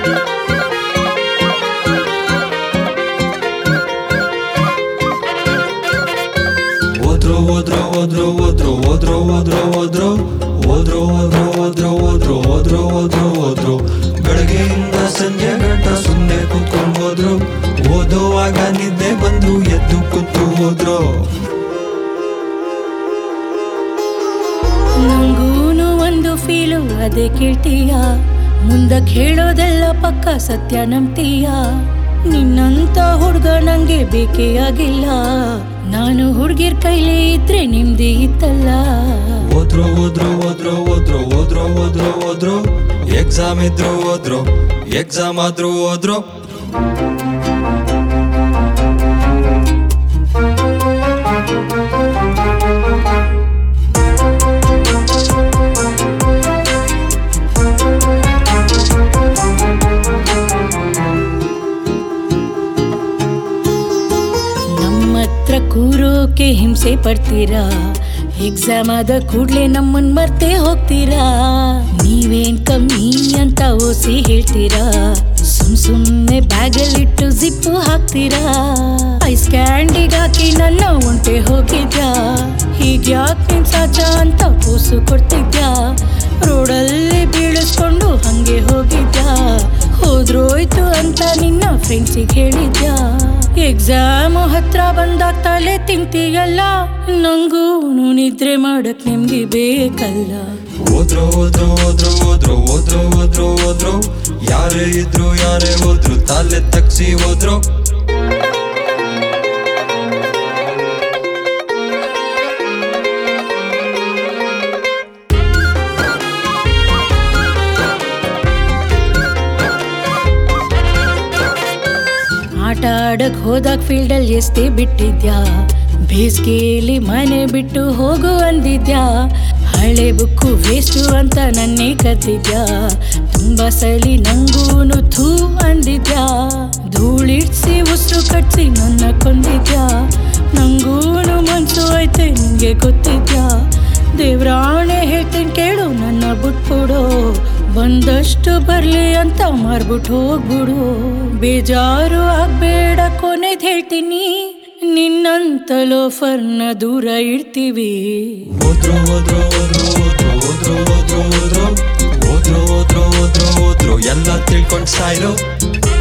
ಓದ್ರೋ ಓದ್ರೋ ಓದ್ರೋ ಓದ್ರೋ ಓದ್ರೋ ಓದ್ರೋ ಓದ್ರೋ ಓದ್ರೋ ಓದ್ರೋ ಓದ್ರೋ ಓದ್ರೋ ಓದ್ರೋ ಓದ್ರೋ ಓದ್ರೋ ಬೆಳಗ್ಗೆಯಿಂದ ಸಂಜೆ ಗಂಟ ಸುಮ್ಮನೆ ಕೂತ್ಕೊಂಡು ಹೋದ್ರು ಓದೋವಾಗ ನಿದ್ದೆ ಬಂದು ಎದ್ದು ಕೂತು ಹೋದ್ರು. ನಂಗೂನು ಒಂದು ಫೀಲು ಅದೇ ಕೇಳ್ತೀಯ, ಮುಂದಕ್ಕೆ ಹೇಳೋದೆಲ್ಲ ಪಕ್ಕ ಸತ್ಯ ನಂಬ್ತೀಯ. ನಿನ್ನಂತ ಹುಡ್ಗ ನಂಗೆ ಬೇಕೇ ಆಗಿಲ್ಲ, ನಾನು ಹುಡ್ಗಿರ್ ಕೈಲೇ ಇದ್ರೆ ನಿಮ್ದೇ ಇತ್ತಲ್ಲ. ಓದ್ರೋ ಓದ್ರೋ ಓದ್ರೋ ಓದ್ರೋ ಓದ್ರೋ ಓದ್ರೋ ಓದ್ರೋ ಎಕ್ಸಾಮ್ ಇದ್ರು ಓದ್ರೋ ಎಕ್ಸಾಮ್ ಆದ್ರೂ ಓದ್ರೋ. ನಮ್ಮತ್ರ ಕೂರೋಕೆ ಹಿಂಸೆ ಪಡ್ತೀರಾ, ಎಕ್ಸಾಮ್ ಆದ ಕೂಡ್ಲೆ ನಮ್ಮನ್ ಮರ್ತೇ ಹೋಗ್ತೀರಾ. ನೀವೇನ್ ಕಮ್ಮಿ ಅಂತ ಓಸಿ ಹೇಳ್ತೀರಾ, ಸುಮ್ನೆ ಬ್ಯಾಗಲ್ಲಿಟ್ಟು ಜಿಪ್ಪು ಹಾಕ್ತೀರಾ. ಐಸ್ ಕ್ಯಾಂಡಿಗಾಕಿ ನನ್ನ ಒಂಟೆ ಹೋಗಿದ್ಯಾ, ಹೀಗ್ಯಾಕ್ ನಿನ್ ಸಾಚ ಅಂತ ಪೂಸು ಕೊಡ್ತಿದ್ಯಾ. ರೋಡಲ್ಲಿ ಬೀಳಿಸ್ಕೊಂಡು ಹಂಗೆ ಹೋಗಿದ್ಯಾ, ಹೋದ್ರೋಯ್ತು ಅಂತ ನಿನ್ನ ಫ್ರೆಂಡ್ಸಿಗೆ ಹೇಳಿದ್ಯಾ. ಎಕ್ಸಾಮ್ ಹತ್ರ ಬಂದಾಗ ತಲೆ ತಿಂತೀಯಲ್ಲ, ನಂಗೂ ನಿದ್ರೆ ಮಾಡಕ್ ನಿಮ್ಗೆ ಬೇಕಲ್ಲ. ಓದ್ರೋ ಓದ್ರೋ ಓದ್ರೋ ಓದ್ರೋ ಓದ್ರೋ ಓದ್ರೋ ಓದ್ರೋ ಯಾರೇ ಇದ್ರು ಯಾರೇ ಹೋದ್ರು ತಲೆ ತಗ್ಸಿ ಓದ್ರೋ. ಆಟ ಆಡಕ್ ಹೋದಾಗ ಫೀಲ್ಡಲ್ಲಿ ಎಷ್ಟೇ ಬಿಟ್ಟಿದ್ಯಾ, ಬೇಸಿಗೆಯಲ್ಲಿ ಮನೆ ಬಿಟ್ಟು ಹೋಗು ಅಂದಿದ್ಯಾ. ಹಳೆ ಬುಕ್ಕು ವೇಸ್ಟು ಅಂತ ನನ್ನೇ ಕದ್ದಿದ್ಯಾ, ತುಂಬಾ ಸಲಿ ನಂಗೂನು ಥೂ ಅಂದಿದ್ಯಾ. ಧೂಳಿಡ್ಸಿ ಉಸಿರು ಕಟ್ಸಿ ನನ್ನ ಕೊಂದಿದ್ಯಾ, ನಂಗೂನು ಮನ್ಸು ಐತೆ ನಿಂಗೆ ಗೊತ್ತಿದ್ಯಾ. ದೇವ್ರಾಣೆ ಹೇಳ್ತೀನಿ ಕೇಳು ನನ್ನ ಬಿಟ್ಬಿಡು, ಬಂದಷ್ಟು ಬರ್ಲಿ ಅಂತ ಮಾರ್ಬಿಟ್ಟು ಹೋಗ್ಬಿಡು. ಬೇಜಾರು ಆಗ್ಬೇಡ ಕೊನೆದ್ ಹೇಳ್ತೀನಿ, ನಿನ್ನಂತ ಲೋಫರ್ನ ದೂರ ಇಡ್ತೀವಿ. ಓದ್ರೋ ಓದ್ರೋ ಓದ್ರೋ ಓದ್ರೋ ಓದ್ರೋ ಓದ್ರೋ ಓದ್ರೋ ಓದ್ರೋ ಓದ್ರೋ ಓದ್ರೋ ಓದ್ರೋ ಎಲ್ಲ ತಿಳ್ಕೊಂಡ್ ಸಾಯ್ರೋ.